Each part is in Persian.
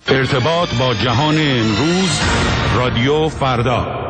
ارتباط با جهان امروز، رادیو فردا.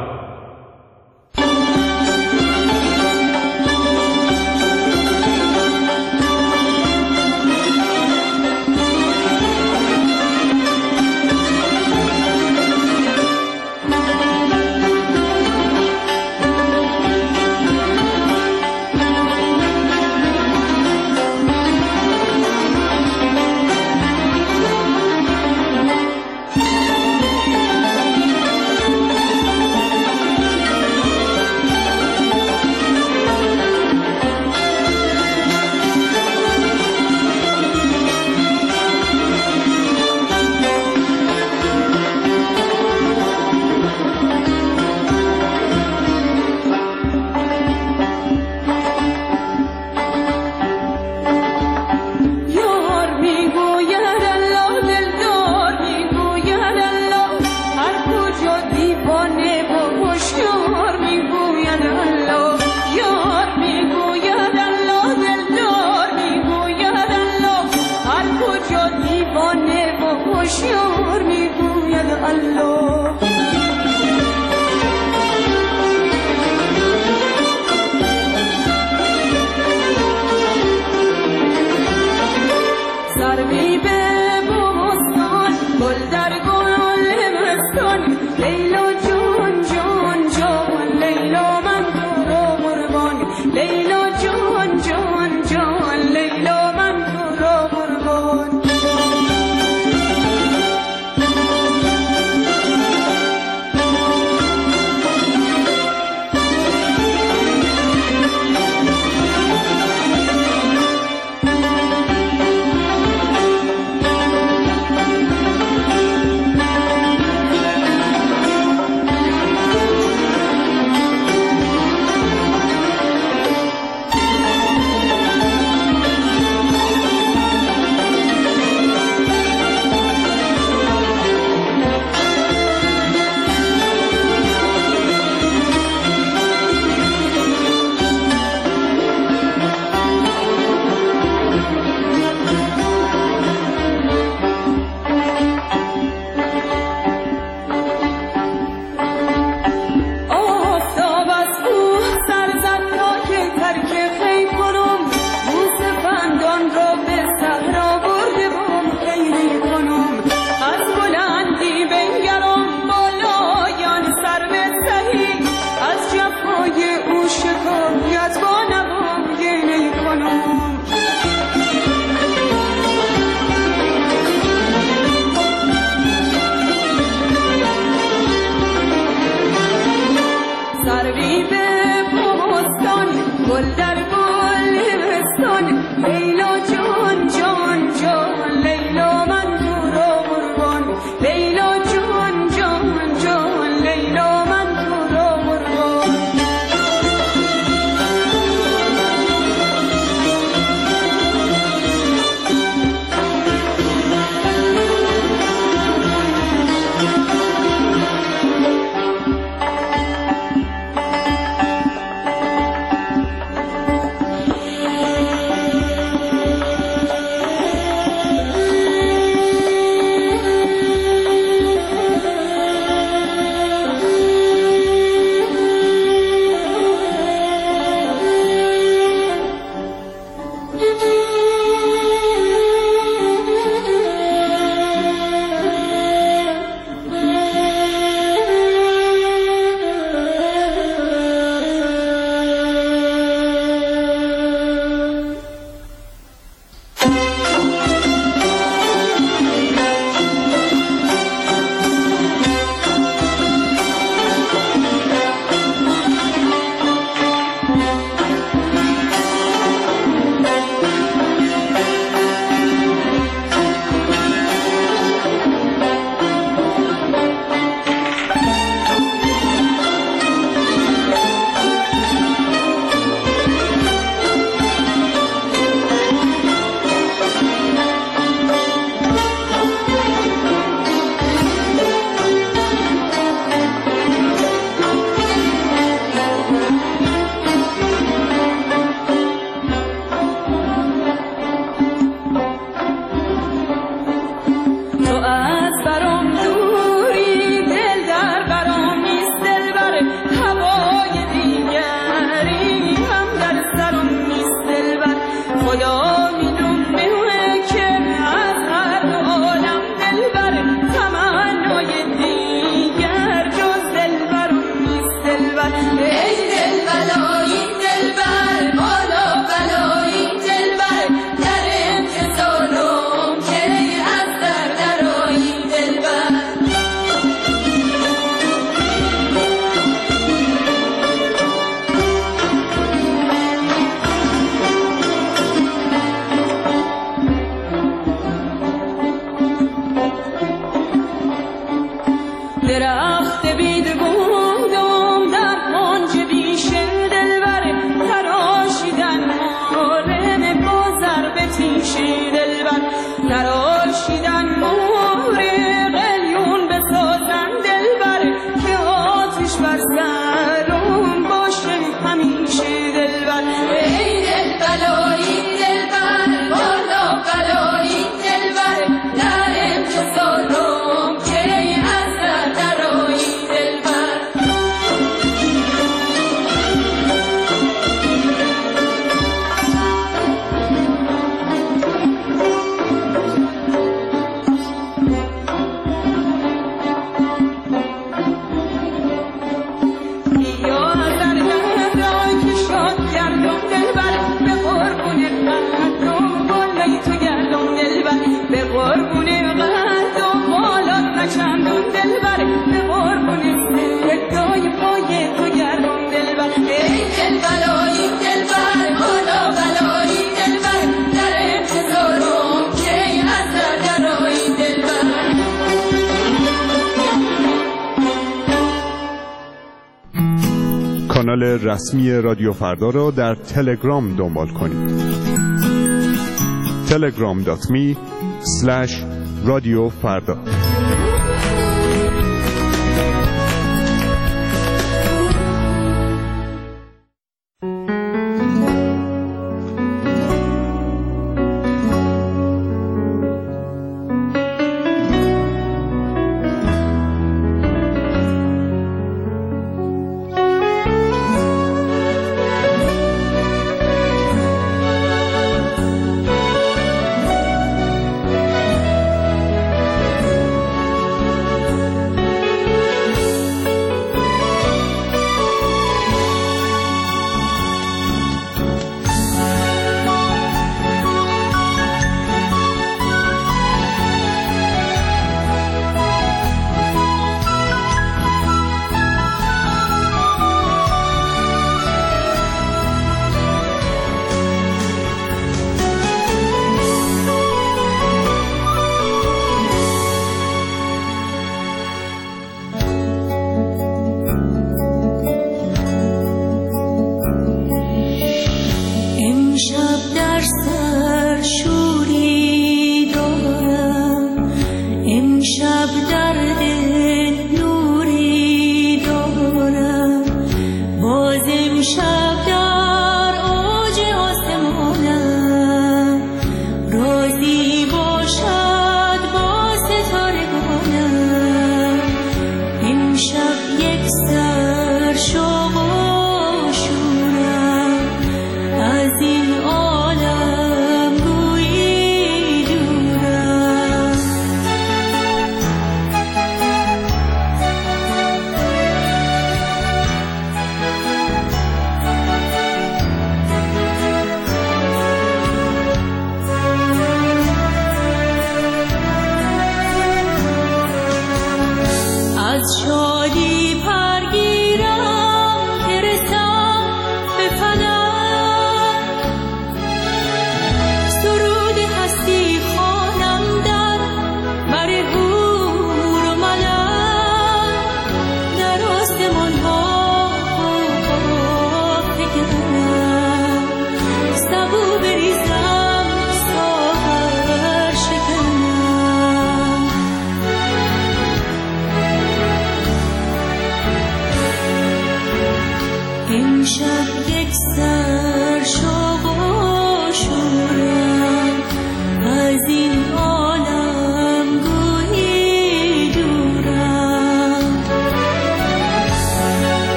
درخت بیدگوندم در کنج بیش دلبر تراشیدن مارم بازر به تیش دلبر تراشیدن مار قلیون بسازن دلبر که آتش بر سرم باشه همیشه دلبر ای دل بلایی دلبر بالا بلایی دلبر در انتظارم که از درایی دلبر یا در درای که شاد گردم دلبر به قربون قدم بالای تو گردم دلبر به قربون قدم بالات نچندم دلبر به قربون سردای پای تو گردم دلبر ای دل بلایی دلبر بالا بلایی دلبر در انتظارم که از درایی دلبر کانال رسمی رادیو فردا را در تلگرام دنبال کنید. telegram.me/رادیوفردا.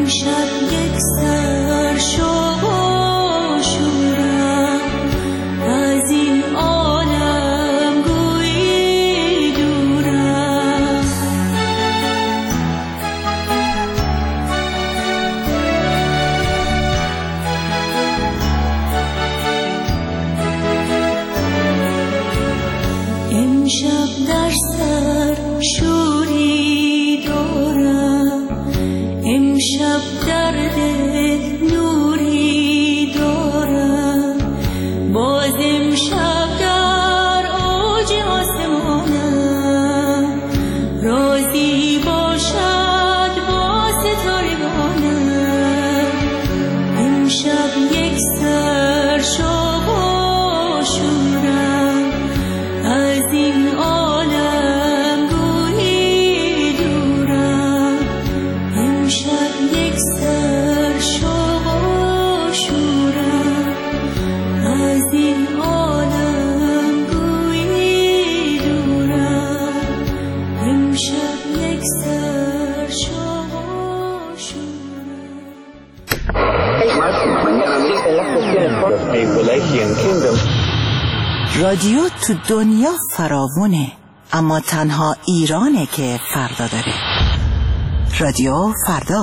رادیو تو دنیا فراوونه، اما تنها ایرانه که فردا داره. رادیو فردا.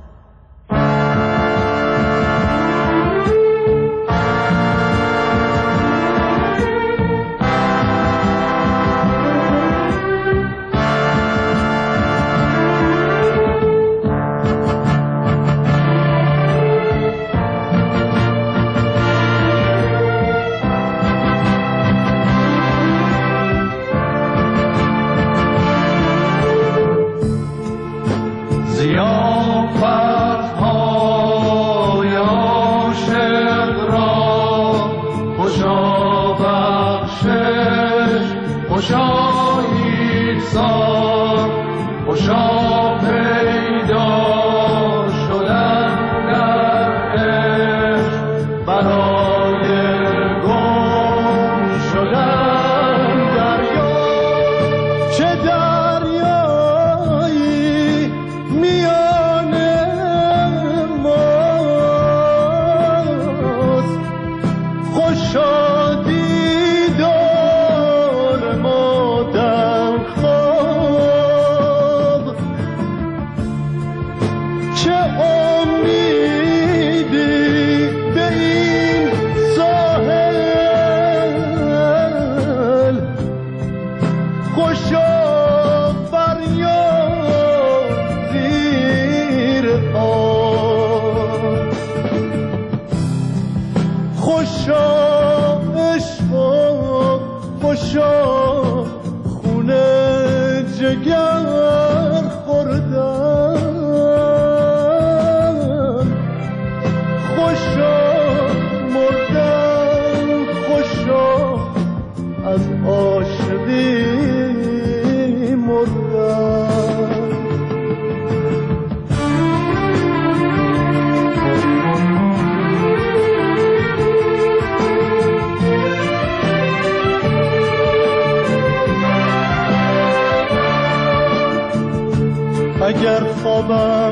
اگر خوابم،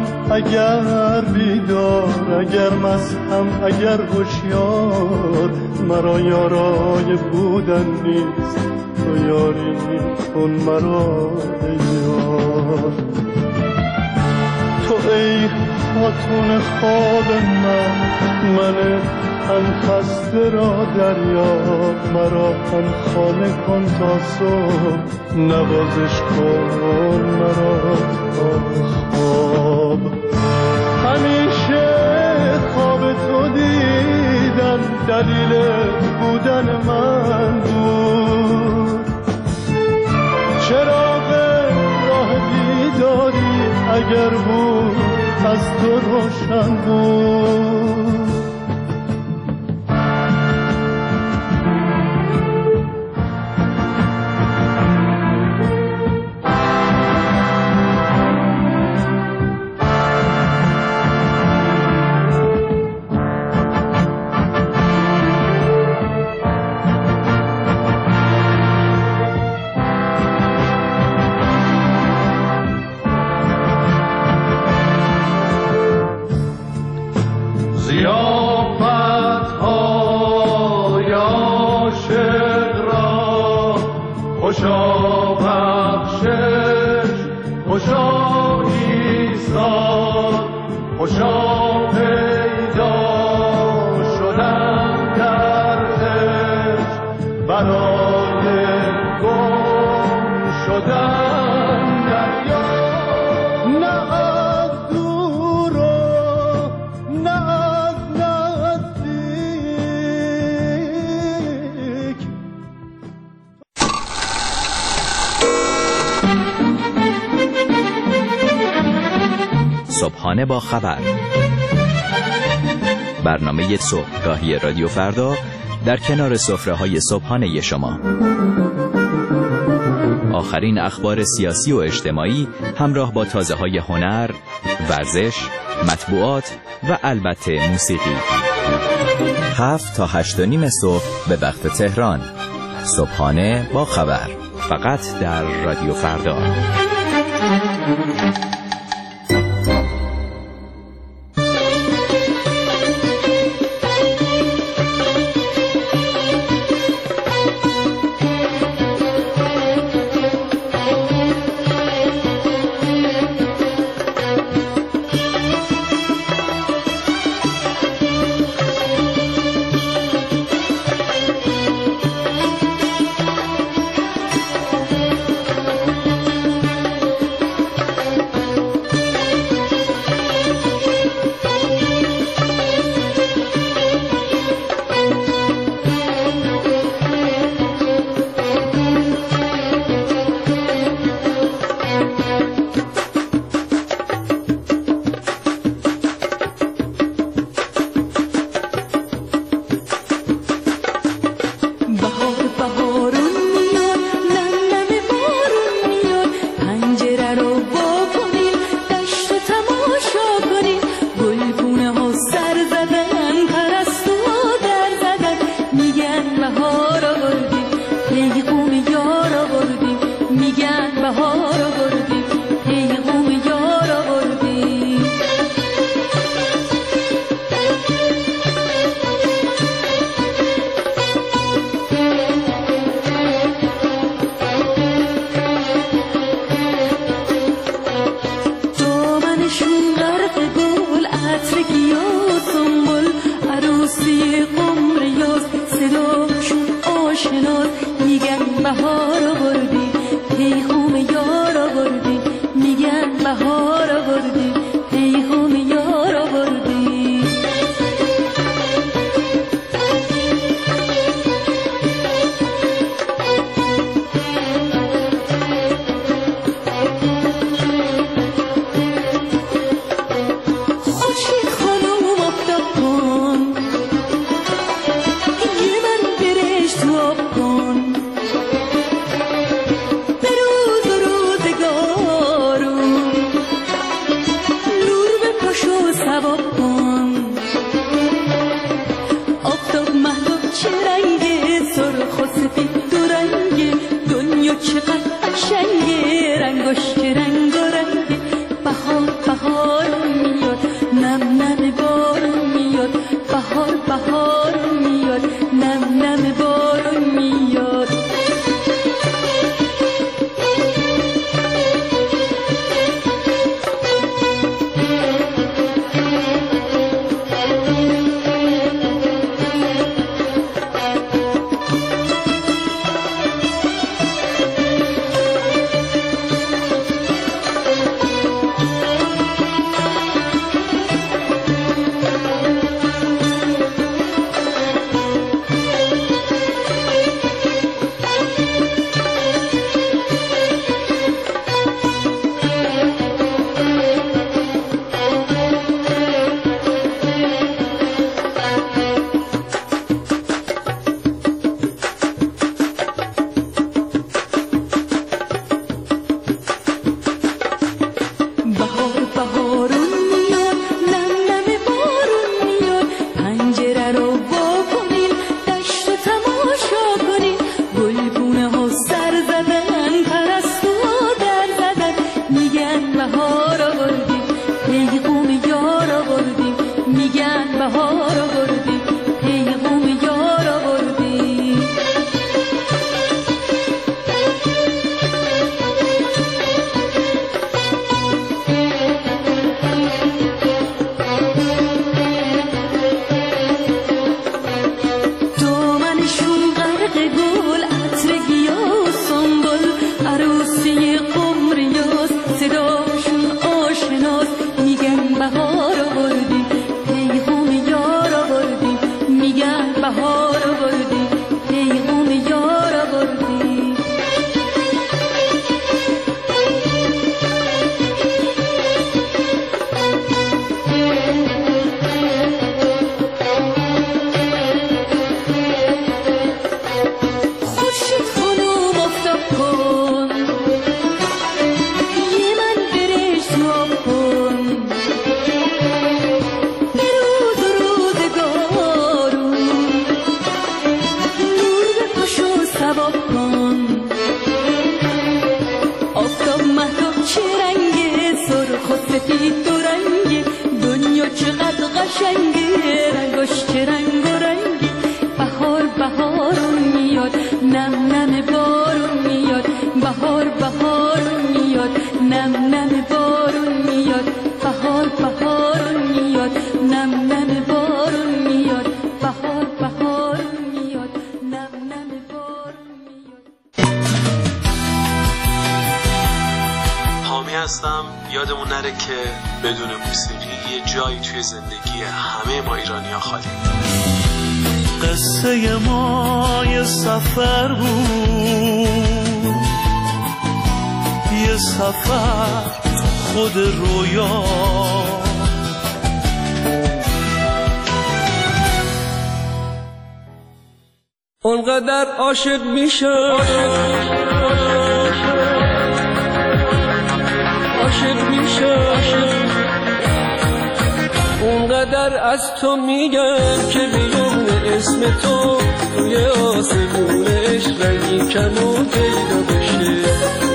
اگر بیدار، اگر مستم، اگر هوشیار، مرا یارای بودن نیست، تو یاری کن مرا ای یار. تو ای خاتون خواب من هم خسته را دریاب، مرا هم خانه کن تا صبح، نوازش کن مرا تا خواب. همیشه خواب تو دیدم، دلیل بودن من بود. چراغ راه بیداری اگر بود از تو روشن بود. خوشا پیدا شدم در عشق برای گم شدن دریا. نه از دور و نه از نزدیک. صبحانه با خبر، برنامه صبحگاهی رادیو فردا در کنار سفره‌های صبحانه شما. آخرین اخبار سیاسی و اجتماعی همراه با تازه‌های هنر، ورزش، مطبوعات و البته موسیقی. 7 تا 8:30 صبح به وقت تهران. صبحانه با خبر، فقط در رادیو فردا. رنگی، دنیا چقدر قشنگه، رنگاش چه رنگ و رنگی. بهار بهارون میاد، نم نم بارون میاد، بهار بهارون میاد، نم نم بارون میاد، بهار بهارون میاد، نم نم بارون میاد، بهار بهارون میاد، نم نم بارون میاد. حامی هستم. یادمون نره که بدون موسیقی یه جایی توی زندگی همه ما ایرانی‌ها خالی. قصه ما یه سفر بود، یه سفر خود رویا، اونقدر عاشق میشه، عاشق میشه، اونقدر از تو میگم که بیون اسم تو توی آسمون عشق رنگی کمون پیدا بشه.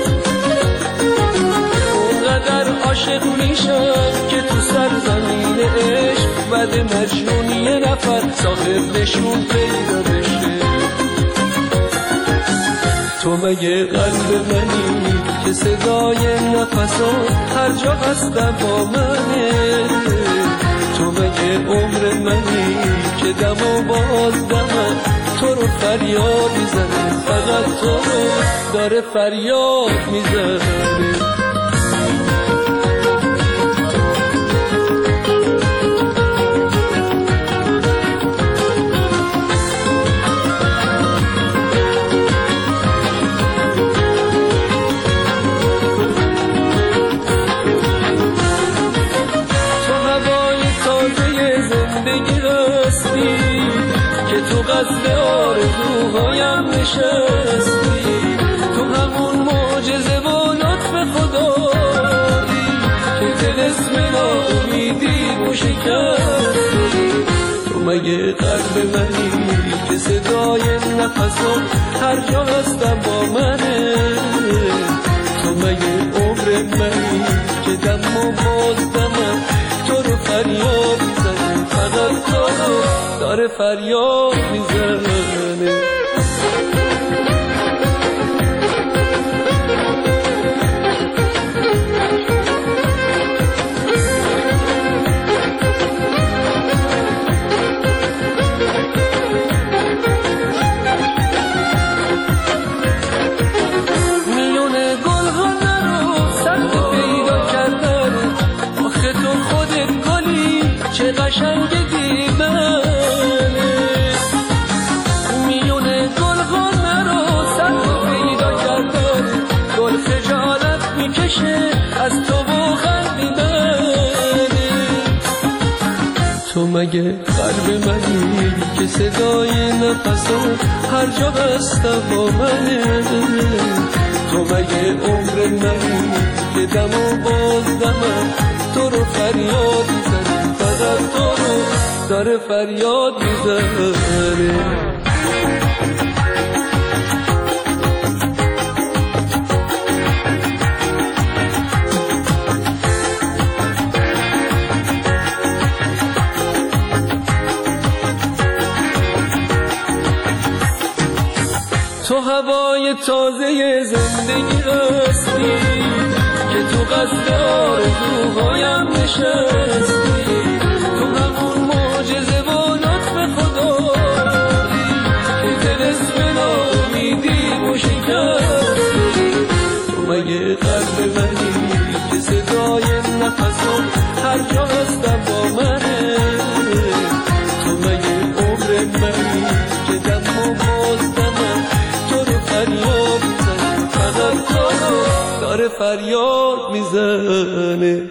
اونقدر عاشق میشم که تو سرزمین عشق بعد مجنون یه نفر صاحب نشون پیدا بشه. تو مگه قلب منی که صدای نفسات هر جا هستم با منه؟ تو مگه عمر منی که دم و باز دمم تو رو فریاد میزنه، فقط تو رو داره فریاد میزنه. تو قصد آرزوهایم نشستی، تو همون معجزه و لطف خدایی که طلسم ناامیدی رو شکستی. تو مگه قلب منی که صدای نفسات هر جا هستم با منه؟ تو مگه عمر منی که دم و باز دمم تو رو فریاد میزنه، فقط تو رو داره فریاد میزنه. میون گل‌ها نرو سخت پیدا کردن، آخه تو خودت گلی چه قشنگ دیدن. میون گل‌ها نرو سخت پیدا کردن، گل خجالت میکشه از تو و خندیدن. تو مگه قلب منی که صدای نفسات هر جا هستم با منه؟ تو مگه عمر منی که دم و باز دمم تو رو فریاد میزنه، فقط تو رو داره فریاد میزنه. تو هوای تازه زندگی هستی که تو قصد آرزوهایم نشستی، تو همون معجزه و لطف خدایی که طلسم ناامیدی رو شکستی. تو مگه قلب منی که صدای نفسات هر جا هستم با منه؟ تو مگه عمر منی که دم و باز دمم تو رو فریاد میزنه، فقط تو رو داره فریاد میزنه.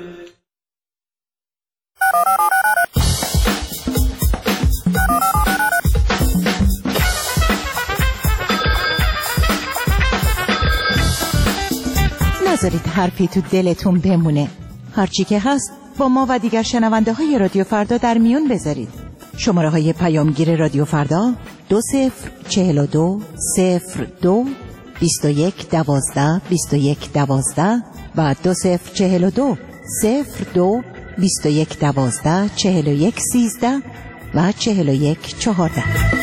نذارید حرفی تو دلتون بمونه. هرچی که هست با ما و دیگر شنونده های رادیو فردا در میون بذارید. شماره های پیامگیر رادیو فردا 2042 02 21 12 21 12 و 2042 02 2112 4113 و 4114.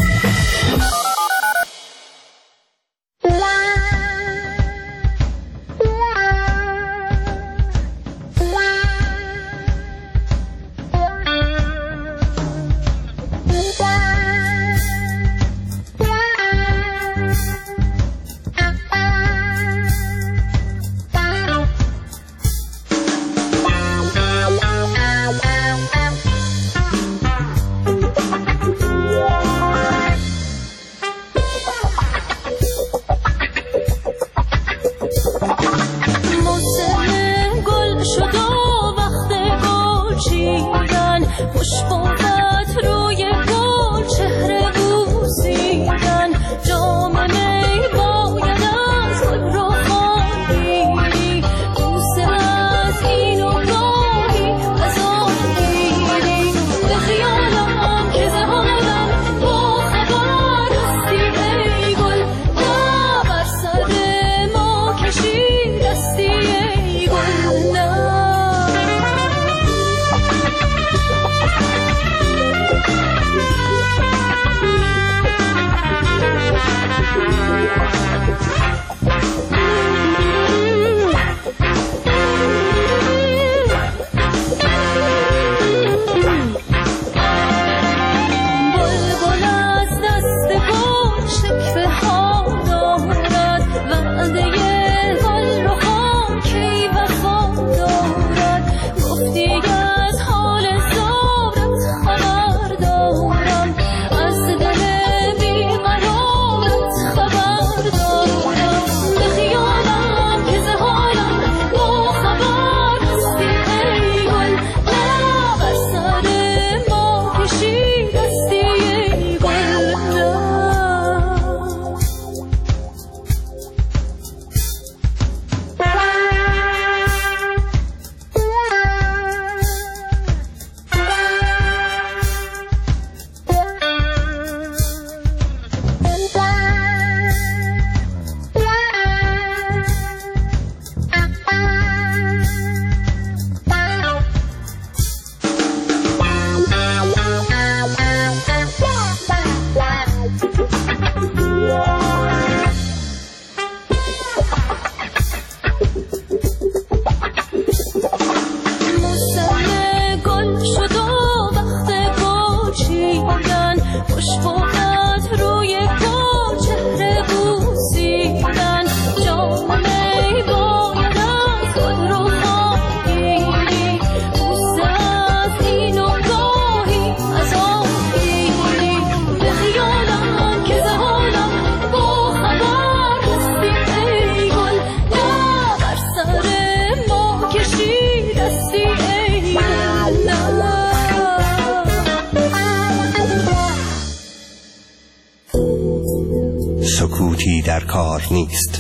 سکوتی در کار نیست.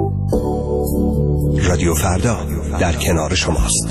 رادیو فردا در کنار شماست.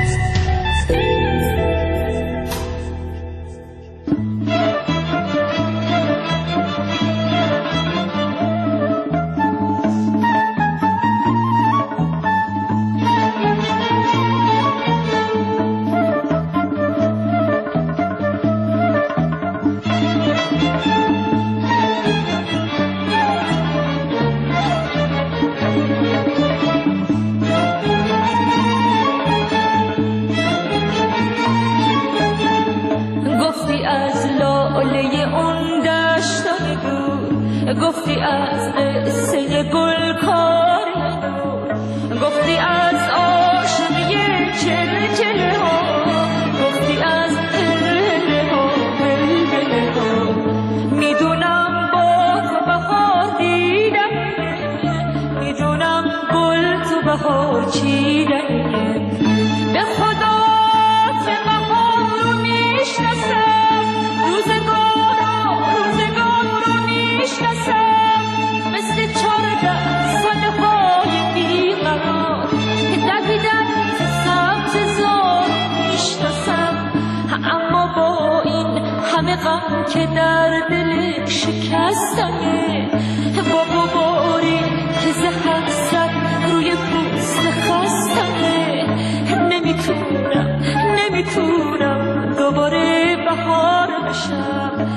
گفتی از قصه گل کار گفتی از عاشقی چلچله ها گفتی از هله ها بلبله ها میدونم با تو بهار دیدم میدونم گل تو بهار چیدم به خدا که بهار رو میشناسم روزگار رو میشناسم مثل 14 سالهای بیقرار که دویدن سبز زار میشناسم اما با این همه غم که در دل شکستمه با غباری که ز حسرت روی پوست خستمه نمیتونم نمیتونم دوباره بهار بشم،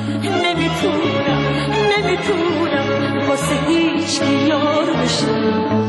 نمیتونم واسه هیچ کی یار بشم.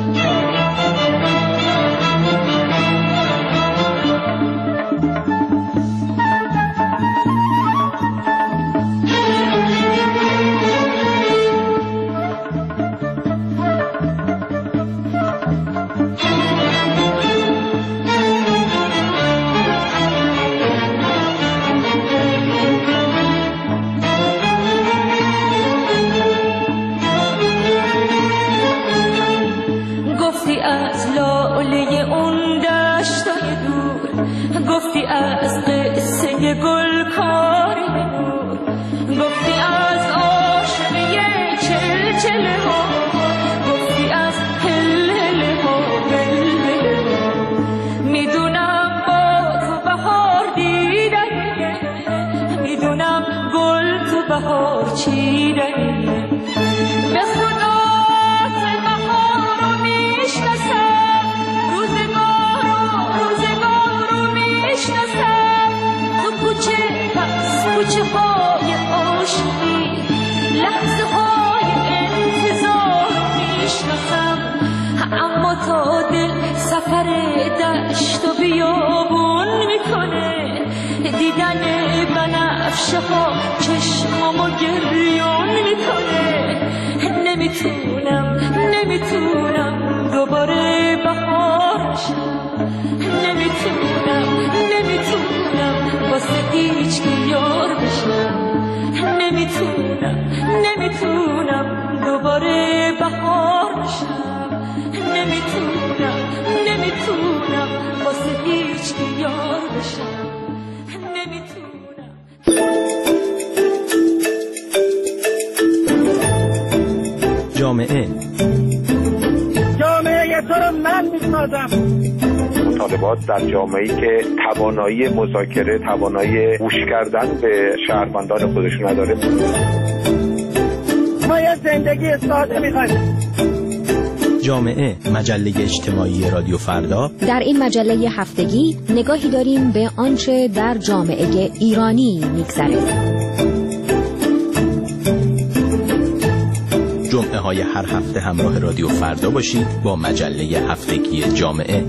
گفتی از قصه گلکاری نور، گفتی از عاشقی چلچله ها، گفتی از هلهله ها بلبله ها. میدونم با تو بهار دیدنیه، میدونم گل تو بهار چیدنیه. به خدا بهار رو میشناسم، کوچه های عاشقی، لحظه های انتظار میشناسم. اما تا دل سفر دشت و بیابون میکنه، دیدن بنفشه ها چشمامو گریون میکنه. نمیتونم دوباره بهار شم، نمیتونم واسه هیچ کی یار بشم. نمیتونم دوباره بهار بشم، نمیتونم واسه هیچ کی یار بشم. جامعه تو رو من میسازم. مطالبات در جامعه‌ای که توانایی مذاکره، توانایی گوش کردن به شهروندان خودشون نداره. ما یه زندگی ساده می‌خوایم. جامعه، مجله اجتماعی رادیو فردا. در این مجله هفتگی نگاهی داریم به آنچه در جامعه ایرانی می‌گذره. جمعه های هر هفته همراه رادیو فردا باشید با مجله هفتگی جامعه.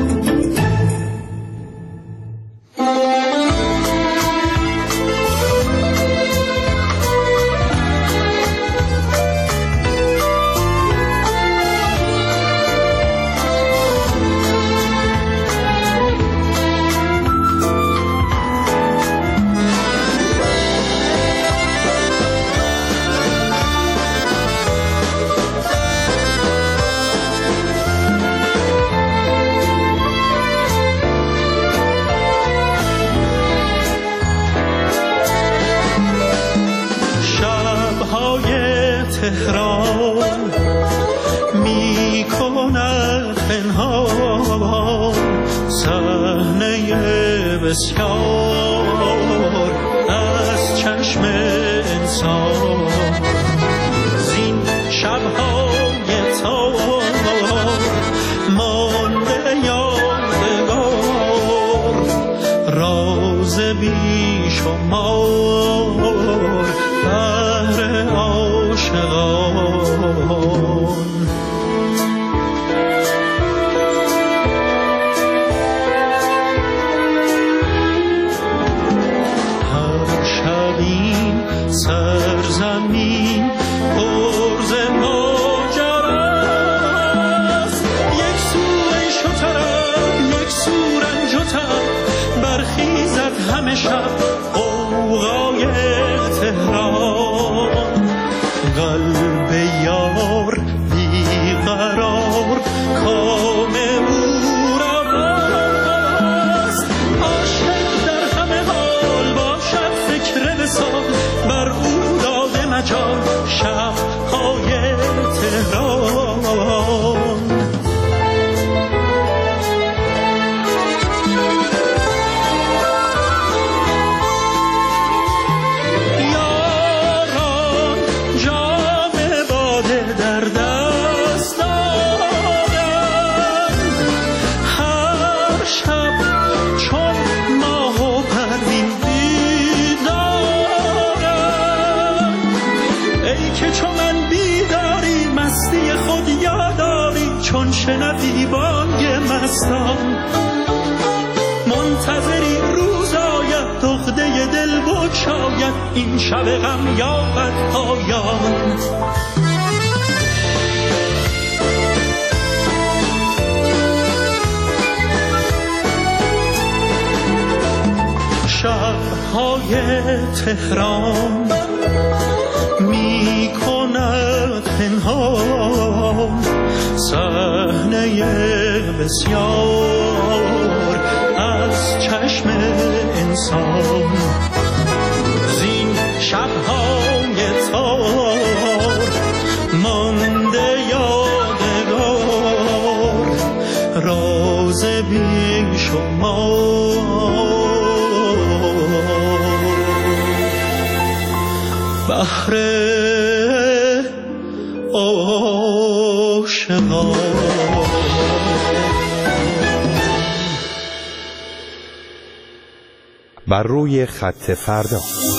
تهران می کند پنهان صحنه بسیار از چشم انسان. زین شب‌های تار مانده یادگار، راز بی شمار بهر عاشقان. هر شبی سرزمین پرز ماجراست، یک سو شترم یک سو رنجتم برخیزد همه شب غوغای تهران. قلب یار بیقرار کام او را بست، عاشق در همه حال باشد فکر وصال، بر او داده مجال شب‌های تهران. تابستان، منتظری روز آید دغده دل بگشاید، این شب غم یابد پایان. شب‌های تهران می کند پنهان صحنه بسیار از چشم انسان. زین شب‌های تار مانده یادگار، راز بی شمار. بحر عاشقان. بر روی خط فردا.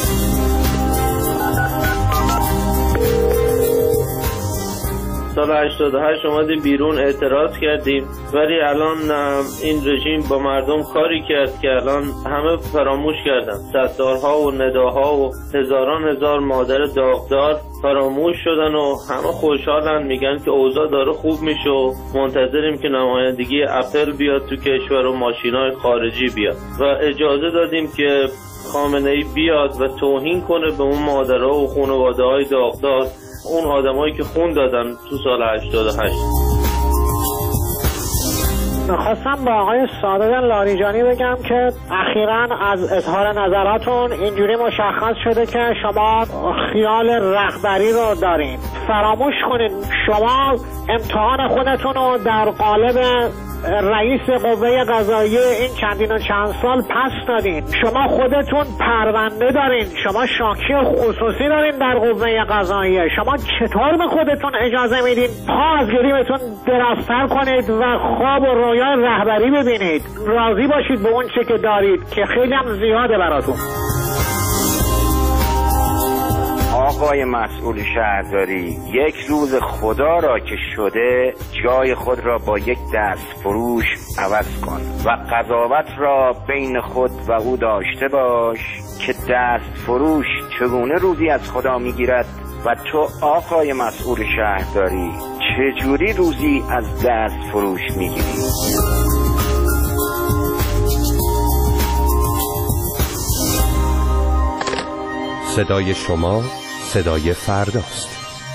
سال 88 اومدیم بیرون اعتراض کردیم، ولی الان این رژیم با مردم کاری کرد که الان همه فراموش کردن. ستارها و نداها و هزار مادر داغدار فراموش شدن و همه خوشحالن، میگن که اوضاع داره خوب میشه و منتظریم که نمایندگی اپل بیاد تو کشور و ماشینای خارجی بیاد و اجازه دادیم که خامنه‌ای بیاد و توهین کنه به اون مادرها و خانواده‌های داغدار، اون آدمایی که خون دادن تو سال 88. خواستم با آقای صادق لاریجانی بگم که اخیراً از اظهار نظراتون اینجوری مشخص شده که شما خیال رهبری رو دارین. فراموش کنید شما امتحان خودتون رو در قالب رئیس قوه قضاییه این چندین و چند سال پس دادین. شما خودتون پرونده دارین، شما شاکی خصوصی دارین در قوه قضاییه. شما چطور به خودتون اجازه میدین پا از گریمتون درازتر کنید و خواب و رویای رهبری ببینید؟ راضی باشید به اون چه که دارید که خیلی هم زیاده براتون. آقای مسئول شهرداری، یک روز خدا را که شده جای خود را با یک دست فروش عوض کن و قضاوت را بین خود و او داشته باش که دست فروش چگونه روزی از خدا میگیرد و تو آقای مسئول شهرداری چجوری روزی از دست فروش میگیری؟ صدای شما صدای فرداست.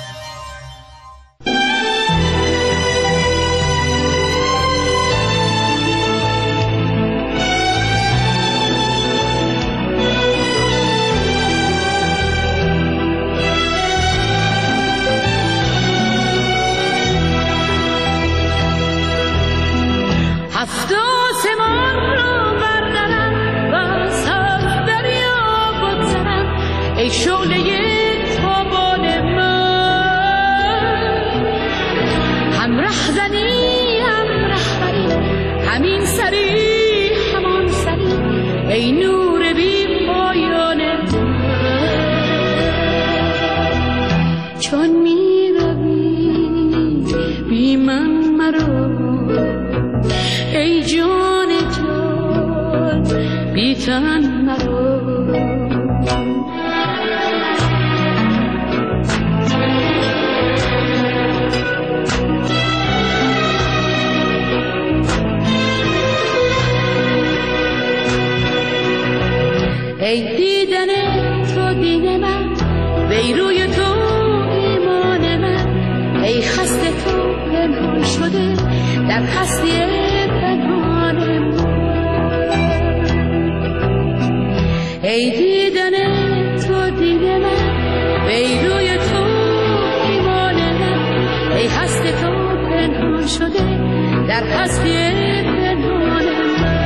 ای شعله تابان من، هم رهزنی هم رهبری، همین سری همان سری، ای نور بی پایان من. چون می روی بی من مرو، ای جان جان بی تن مرو. ای دیدن تو دین من، وی روی تو ایمان من، ای خسته تو پنهان شده در هستی پنهان من. ای دیدن تو دین من، وی روی تو ایمان من، ای خسته تو پنهان شده در هستی پنهان من.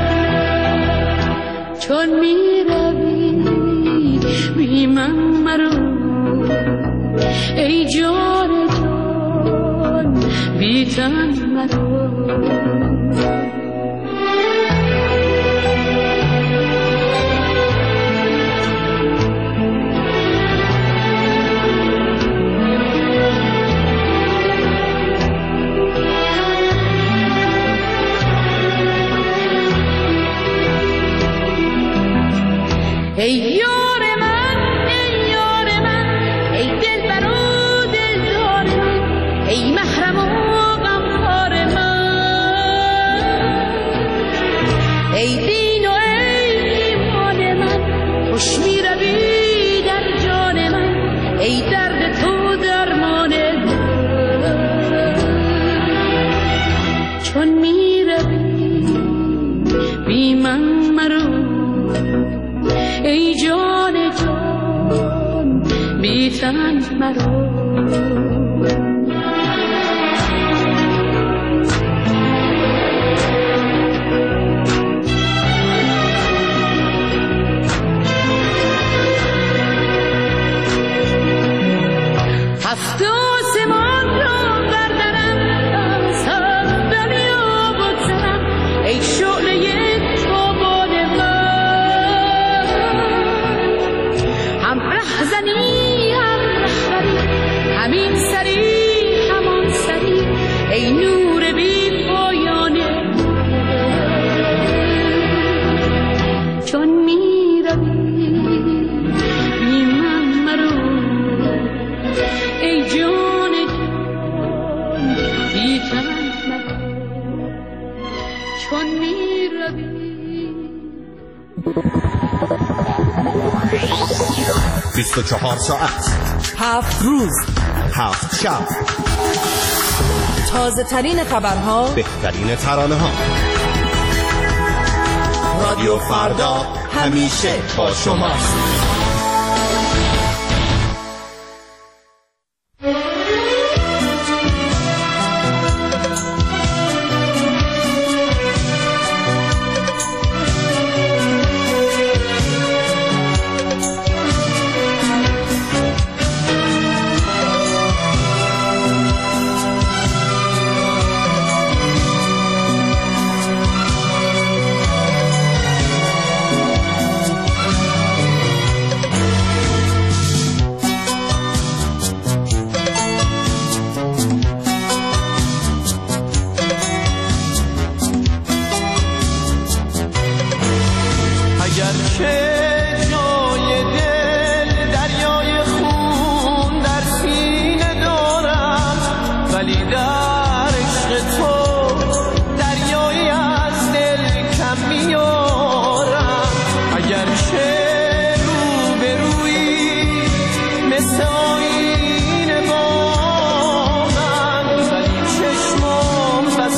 چون می روی بی من مرو، ای جان جان بی تن مرو. ای یار من ای یار من ای دلبر و دلدار من ای محرم و غمخوار من ای دین و ای ایمان من خوش می روی در جان من ای درد تو درمان من چون می روی بی من مرو ای جان جان بی تن مرو هفت آسمان را بردرم از هم دنیا بگذرم ای شعله تابان من هم رهزنی هم رهبری همین سری همان سری ای نور بی پایان چون می روی بی من مرو ای جان جان بی تن مرو چون می روی 24 ساعت 7 روز 7 شب تازه ترین خبرها بهترین ترانه ها رادیو فردا همیشه با شماست.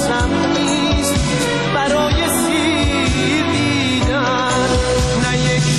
برای سیر دیدن نه یک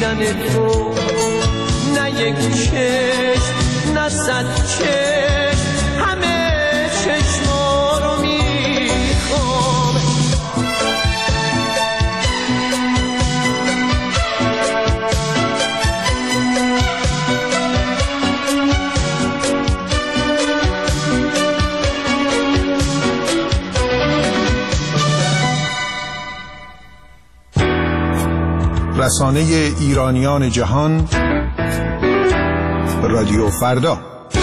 دیدن تو، نه یک چشم نه صد چشم، همه چشما رو میخوام. رسانه ایرانیان جهان، رادیو فردا.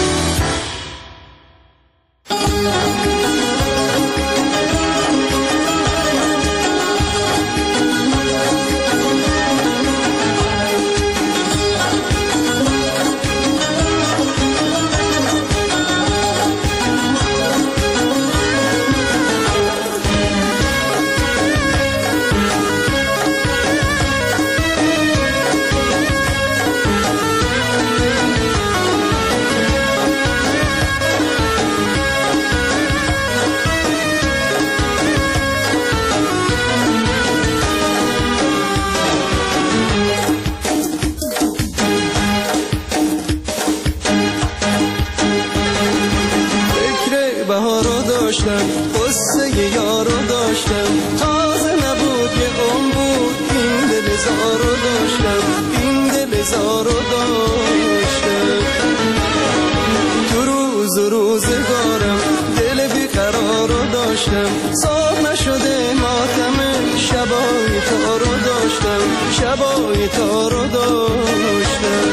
قصه یارو داشتم، تازه نبود یه اون بود، این دل زارو داشتم، این دل زارو داشتم. تو روز و روزگارم دل بیقرارو داشتم، صاف نشده ماتم شبای تا رو داشتم، شبای تا رو داشتم.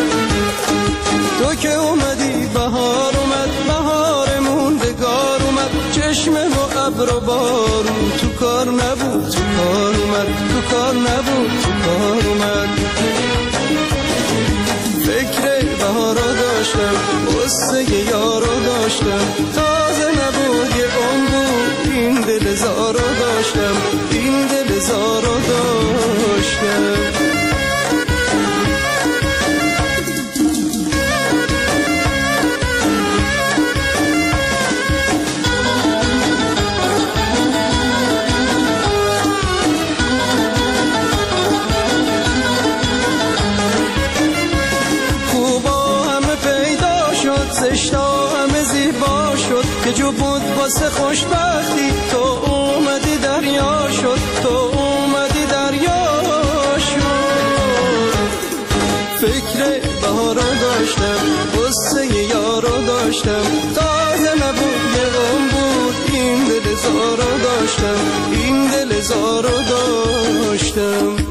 تو که اومدی بهار اومد، بهارمون بگار اومد، چشمه و ابر و بارون تو کار نبود، تو کار اومد، تو کار نبود، تو کار اومد. فکر بهارو داشتم، قصه یارو داشتم، تازه نبود یه اون بود، این دل زارو داشتم، این دل زارو داشتم. زشتا همه زیبا شد، که جو بود واسه خوشبختی، تو اومدی دریا شد، تو اومدی دریا شد. فکر بهارو داشتم، قصه یارو داشتم، تازه نبود یه غم بود، این دل زارو داشتم، این دل زارو داشتم.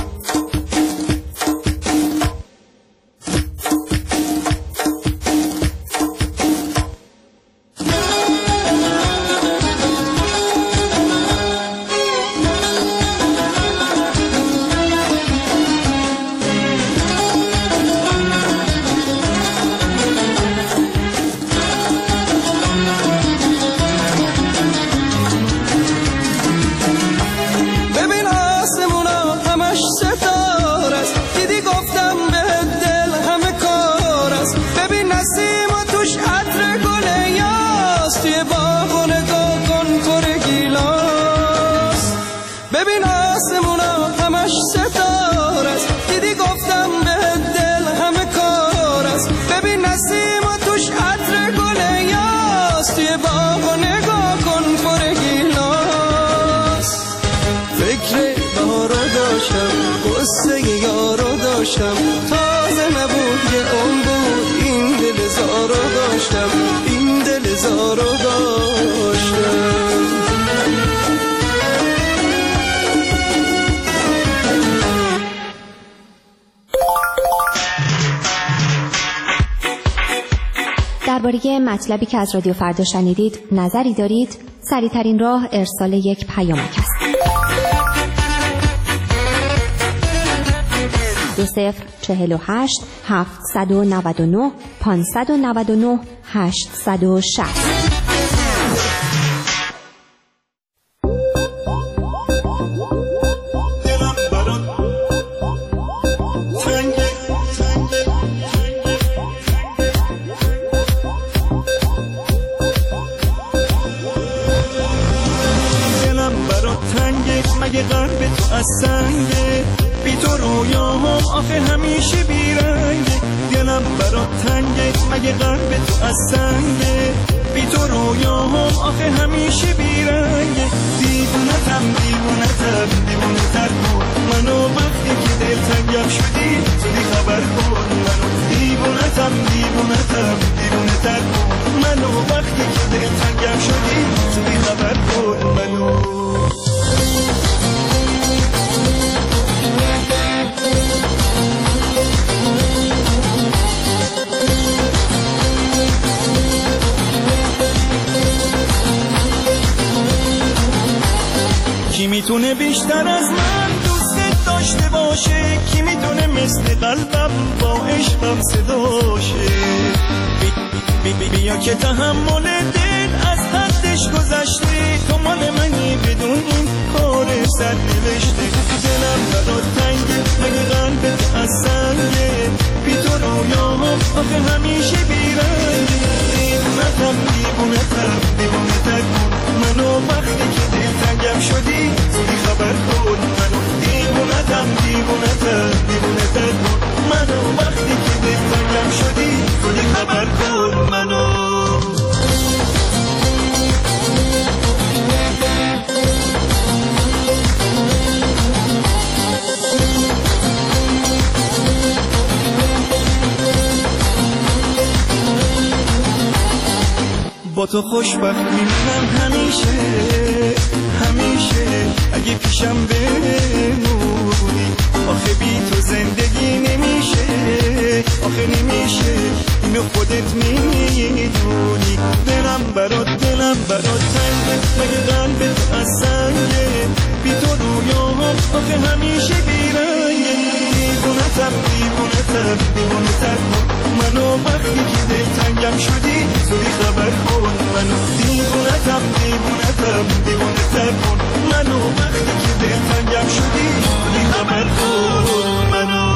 تازه نبود یه اون بود، این دل زارو داشتم، این دل زارو داشتم. درباره مطلبی که از رادیو فردا شنیدید نظری دارید؟ سریع‌ترین راه ارسال یک پیامک است. 2048 799 599 860. دلم برات تنگه، مگه قلب تو از سنگه، بی تو رویاها آخه همیشه بیرنگه، دلم برات تنگه مگه قلب تو از سنگه، بی تو رویام آخه همیشه بیرنگه، دیوونتم دیوونتم دیوونتر کن منو، وقتی که دلتنگم شدی زودی خبر کن منو، دیوونتم دیوونتم دیوونتر کن منو، وقتی که دلتنگم شدی زودی خبر کن منو. کی میتونه بیشتر از من دوست داشته باشه، کی میتونه مثل قلبم با عشقم صداشه، بیا که تحمل دل از حدش گذشته، تو مال منی بدون این کار سر نوشته، دلم برات تنگه مگه قلبت از سنگه، بی تو رویام آخه همیشه بیرنگه، دیوونتم دیوونتم دیوونتر کن منو، وقتی که دلتنگم شدی زودی خبر کن منو، دیوونتم دیوونتم دیوونتر کن منو، وقتی که دلتنگم شدی زودی خبر کن منو. با تو خوشبخت میمونم همیشه همیشه، اگه پیشم بمونی، آخه بی تو زندگی نمیشه، آخه نمیشه اینو خودت میدونی، دلم برات تنگه مگه قلبت از سنگه، بی تو رویام آخه همیشه بیرنگه، دیوونتم دیوونتم دیوونتر کن منو، وقتی که دلتنگم شدی زودی خبر کن منو، دیوونتم دیوونتم دیوونتر کن منو، وقتی که دلتنگم شدی زودی خبر کن منو.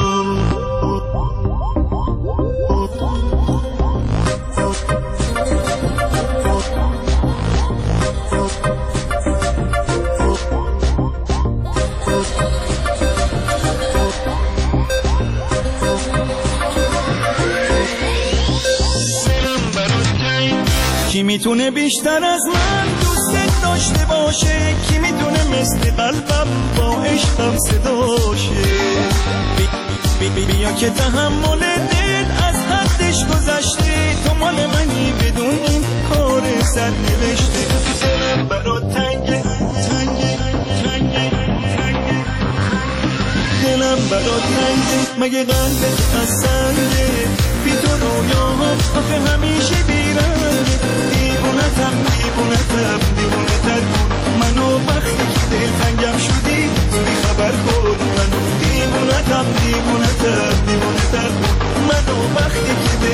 کی میتونه بیشتر از من دوست داشته باشه، کی میتونه مثل قلبم با عشقم صداشه، بیا که تحمل دل از حدش گذشته، تو مال منی بدون این کار سر نوشته، دلم برات تنگه تنگه تنگه تنگه، دلم برات تنگه مگه قلبت از سنگه، بی تو رویام آخه همیشه بیرنگه، دیوونتم دیوونتم دیوونتر کن منو، وقتی که دلتنگم شدی زودی خبر کن منو، دیوونتم دیوونتم دیوونتر کن منو، وقتی که